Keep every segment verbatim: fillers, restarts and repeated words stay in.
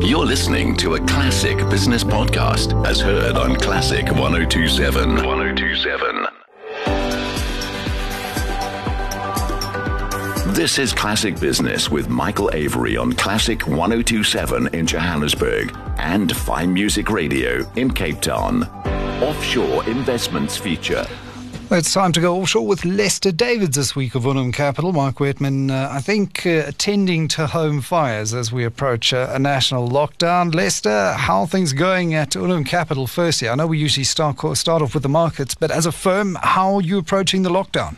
You're listening to a classic business podcast as heard on Classic one oh two seven. one oh two seven. This is Classic Business with Michael Avery on Classic one oh two seven in Johannesburg and Fine Music Radio in Cape Town. Offshore Investments feature. It's time to go offshore with Lester Davids this week of Unum Capital. Mark Whitman, uh, I think, uh, attending to home fires as we approach uh, a national lockdown. Lester, how are things going at Unum Capital firstly? I know we usually start, start off with the markets, but as a firm, how are you approaching the lockdown?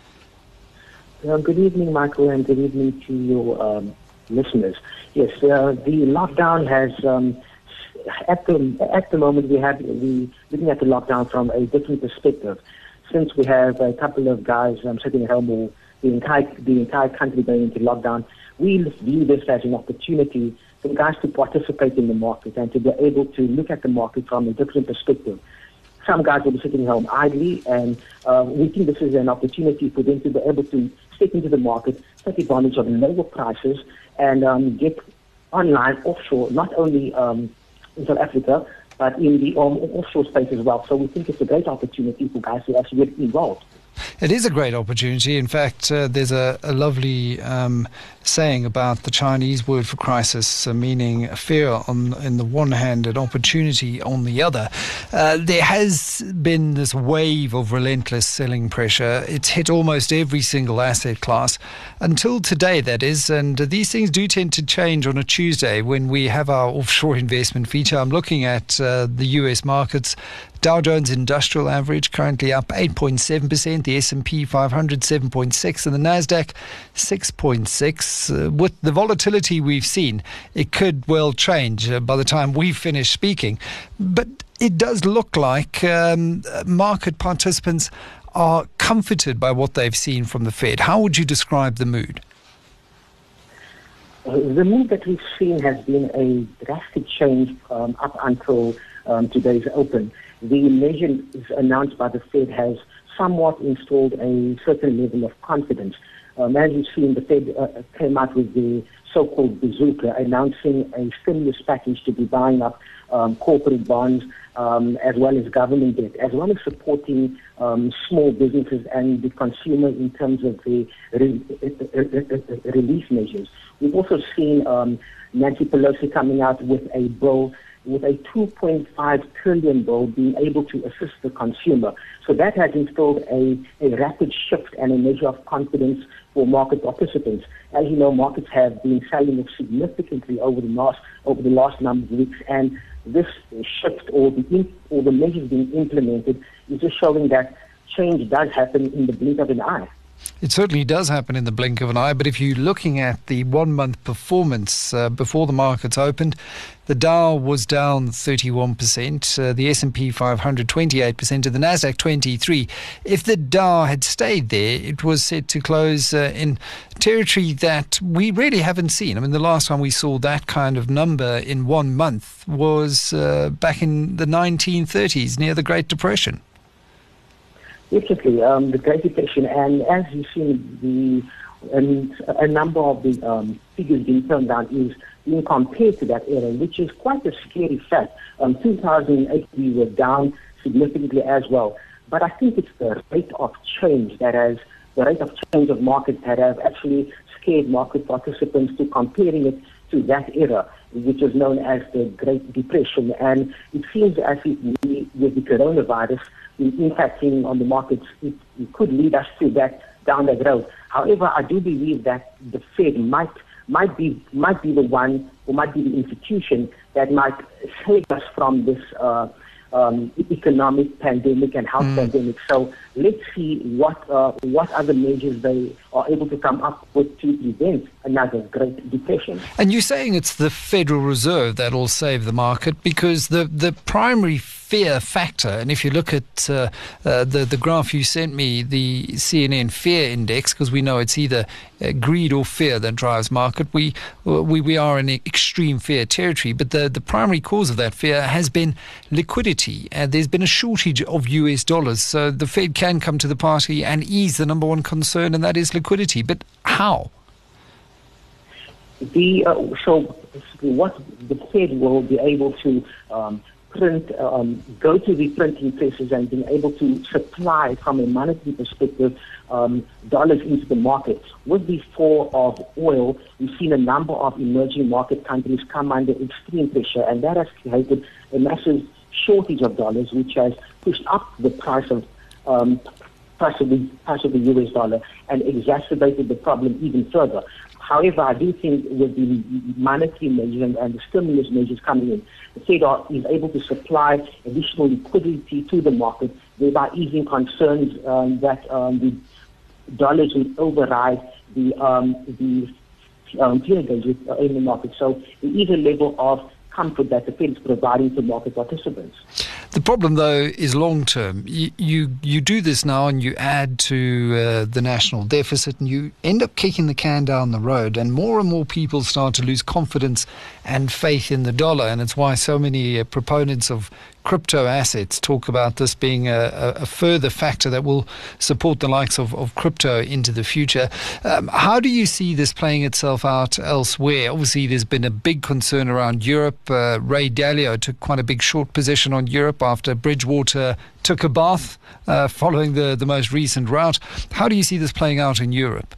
Uh, good evening, Michael, and good evening to your um, listeners. Yes, uh, the lockdown has... Um, at the at the moment, we have we looking at the lockdown from a different perspective. Since we have a couple of guys um, sitting at home, or the entire the entire country going into lockdown, we view this as an opportunity for the guys to participate in the market and to be able to look at the market from a different perspective. Some guys will be sitting home idly, and uh, we think this is an opportunity for them to be able to step into the market, take advantage of lower prices, and um, get online, offshore, not only um, in South Africa, but in the um, offshore space as well. So we think it's a great opportunity for guys to actually get involved. It is a great opportunity. In fact, uh, there's a, a lovely um, saying about the Chinese word for crisis, uh, meaning fear on in the one hand and opportunity on the other. Uh, there has been this wave of relentless selling pressure. It's hit almost every single asset class until today, that is. And uh, these things do tend to change on a Tuesday when we have our offshore investment feature. I'm looking at uh, the U S markets. Dow Jones Industrial Average currently up eight point seven percent, the S and P five hundred seven point six, and the Nasdaq six point six. Uh, with the volatility we've seen, it could well change uh, by the time we finish speaking. But it does look like um, market participants are comforted by what they've seen from the Fed. How would you describe the mood? Uh, the mood that we've seen has been a drastic change um, up until um, today's open. The measure announced by the Fed has somewhat installed a certain level of confidence. Um, as you've seen, the Fed uh, came out with the so-called bazooka, announcing a stimulus package to be buying up um, corporate bonds um, as well as government debt, as well as supporting um, small businesses and the consumer in terms of the re- relief measures. We've also seen um, Nancy Pelosi coming out with a bill with a two point five trillion bill being able to assist the consumer. So that has installed a, a rapid shift and a measure of confidence for market participants. As you know, markets have been selling significantly over the last over the last number of weeks, and this shift or the or the measures being implemented is just showing that change does happen in the blink of an eye. It certainly does happen in the blink of an eye, but if you're looking at the one-month performance uh, before the markets opened, the Dow was down thirty-one percent, uh, the S and P five hundred twenty-eight percent, and the Nasdaq twenty-three percent. If the Dow had stayed there, it was set to close uh, in territory that we really haven't seen. I mean, the last time we saw that kind of number in one month was uh, back in the nineteen thirties, near the Great Depression. Definitely, um, the Great Depression, and as you've seen, the and a number of the um, figures being turned down is being compared to that era, which is quite a scary fact. Um, two thousand eight, we were down significantly as well, but I think it's the rate of change that has the rate of change of markets that have actually scared market participants to comparing it to that era, which was known as the Great Depression. And it seems as if we, with the coronavirus impacting on the markets, it, it could lead us to that down that road. However, I do believe that the Fed might might be might be the one or might be the institution that might save us from this uh, um, economic pandemic and health mm. pandemic. So let's see what uh, what other measures they are able to come up with to prevent another Great Depression. And you're saying it's the Federal Reserve that will save the market, because the, the primary fear factor, and if you look at uh, uh, the, the graph you sent me, the C N N Fear Index, because we know it's either uh, greed or fear that drives market, we, we we are in extreme fear territory, but the, the primary cause of that fear has been liquidity. Uh, there's been a shortage of U S dollars, so the Fed can come to the party and ease the number one concern, and that is liquidity. But how? The uh, so basically what the Fed will be able to um, print, um, go to the printing presses and being able to supply from a monetary perspective um, dollars into the market. With the fall of oil, we've seen a number of emerging market countries come under extreme pressure, and that has created a massive shortage of dollars, which has pushed up the price of um, price of the price of the U S dollar and exacerbated the problem even further. However, I do think with the monetary measures and the stimulus measures coming in, the Fed are, is able to supply additional liquidity to the market, thereby easing concerns um, that um, the dollars will override the um, the um, clear gauges in the market. So there is a level of comfort that the Fed is providing to market participants. The problem, though, is long-term. You, you you do this now and you add to uh, the national deficit and you end up kicking the can down the road, and more and more people start to lose confidence and faith in the dollar. And it's why so many uh, proponents of crypto assets talk about this being a, a further factor that will support the likes of, of crypto into the future. Um, how do you see this playing itself out elsewhere? Obviously, there's been a big concern around Europe. Uh, Ray Dalio took quite a big short position on Europe after Bridgewater took a bath uh, following the, the most recent rout. How do you see this playing out in Europe?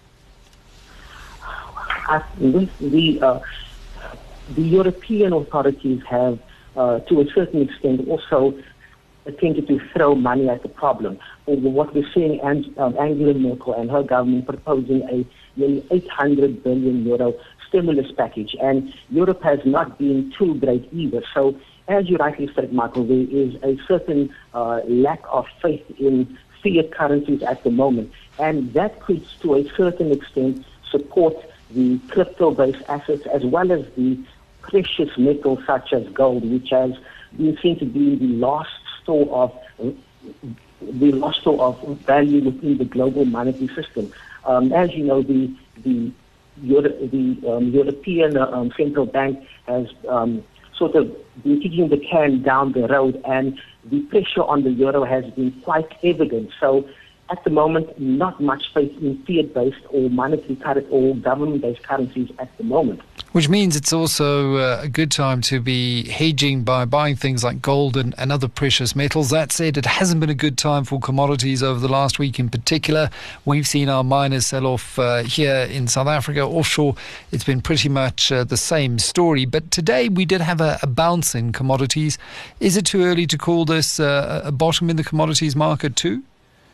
I, the, uh, the European authorities have Uh, to a certain extent, also attempted to throw money at the problem. Over what we're seeing, and, um, Angela Merkel and her government proposing a nearly eight hundred billion euro stimulus package, and Europe has not been too great either. So, as you rightly said, Michael, there is a certain uh, lack of faith in fiat currencies at the moment, and that could, to a certain extent, support the crypto-based assets as well as the precious metals such as gold, which has been seen to be the last store of the last store of value within the global monetary system. Um, as you know, the the Euro- the um, European um, Central Bank has um, sort of been kicking the can down the road, and the pressure on the euro has been quite evident. So, at the moment, not much faith in fiat-based or monetary current or government-based currencies at the moment. Which means it's also uh, a good time to be hedging by buying things like gold and, and other precious metals. That said, it hasn't been a good time for commodities over the last week in particular. We've seen our miners sell off uh, here in South Africa. Offshore, it's been pretty much uh, the same story. But today we did have a, a bounce in commodities. Is it too early to call this uh, a bottom in the commodities market too?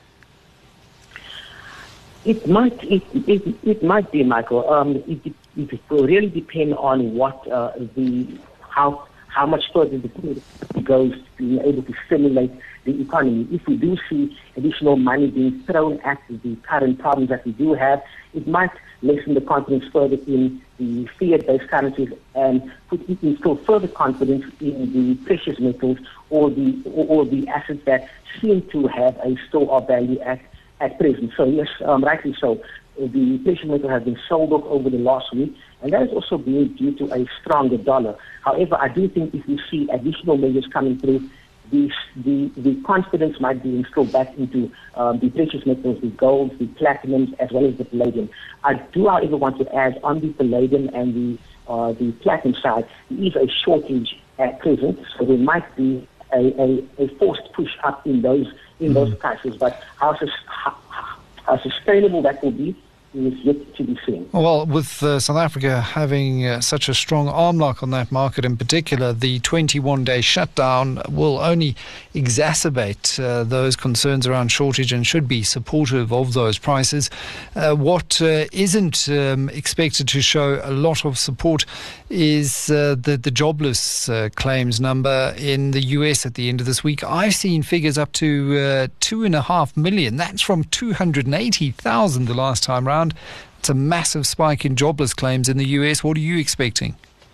It might, it, it, it might be, Michael. Um, it, it will really depend on what uh, the how how much further the Fed goes to being able to stimulate the economy. If we do see additional money being thrown at the current problems that we do have, it might lessen the confidence further in the fiat-based currencies and put instill further confidence in the precious metals or the or, or the assets that seem to have a store of value at. at present. So yes, um, rightly so. The precious metal has been sold off over the last week, and that has also been due to a stronger dollar. However, I do think if we see additional measures coming through, the the, the confidence might be instilled back into um, the precious metals, the golds, the platinums, as well as the palladium. I do, however, want to add on the palladium and the uh, the platinum side, there is a shortage at present, so there might be a, a, a forced push up in those in those prices, but how, how, how sustainable that will be is yet to be seen. Well, with uh, South Africa having uh, such a strong arm lock on that market in particular, the twenty-one day shutdown will only exacerbate uh, those concerns around shortage and should be supportive of those prices. Uh, what uh, isn't um, expected to show a lot of support is uh, the, the jobless uh, claims number in the U S at the end of this week. I've seen figures up to uh, two and a half million. That's from two hundred eighty thousand the last time round. It's a massive spike in jobless claims in the U S. What are you expecting?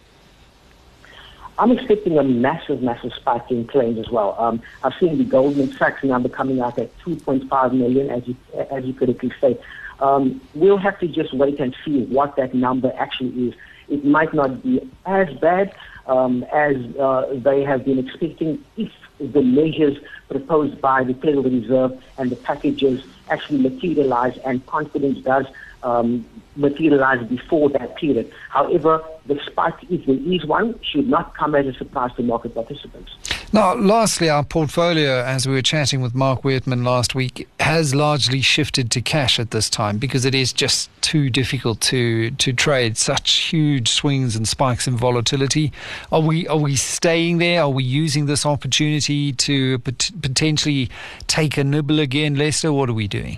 I'm expecting a massive, massive spike in claims as well. Um, I've seen the Goldman Sachs number coming out at two point five million, as you as you correctly say. Um, we'll have to just wait and see what that number actually is. It might not be as bad um, as uh, they have been expecting if the measures proposed by the Federal Reserve and the packages actually materialize and confidence does um, materialize before that period. However, the spike, if there is one, should not come as a surprise to market participants. Now, lastly, our portfolio, as we were chatting with Mark Weertman last week, has largely shifted to cash at this time because it is just too difficult to, to trade such huge swings and spikes in volatility. Are we are we staying there? Are we using this opportunity to pot- potentially take a nibble again, Lester? What are we doing?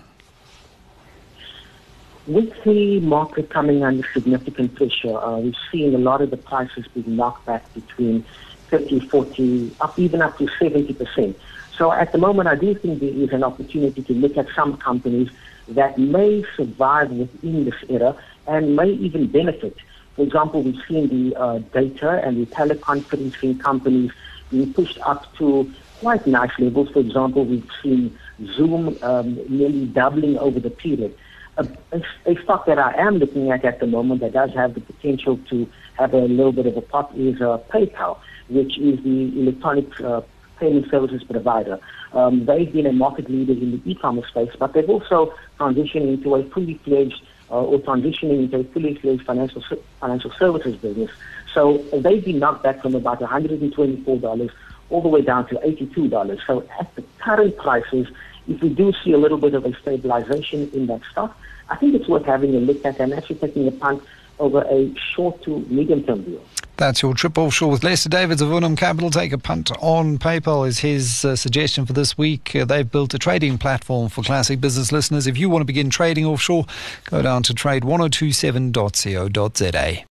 With the market coming under significant pressure, uh, we've seen a lot of the prices being knocked back between thirty, forty, up even up to seventy percent. So at the moment, I do think there is an opportunity to look at some companies that may survive within this era and may even benefit. For example, we've seen the uh, data and the teleconferencing companies being pushed up to quite nice levels. For example, we've seen Zoom um, nearly doubling over the period. A, a, a stock that I am looking at at the moment that does have the potential to have a little bit of a pop is uh, PayPal, which is the electronic uh, payment services provider. Um, they've been a market leader in the e-commerce space, but they've also transitioned into a fully fledged uh, or transitioning into a fully fledged financial financial services business. So they've been knocked back from about one hundred twenty-four dollars all the way down to eighty-two dollars. So at the current prices, if we do see a little bit of a stabilization in that stock, I think it's worth having a look at and actually taking a punt over a short to medium-term view. That's your trip offshore with Lester Davids of Unum Capital. Take a punt on PayPal is his uh, suggestion for this week. Uh, they've built a trading platform for classic business listeners. If you want to begin trading offshore, go down to trade ten twenty-seven dot co dot za.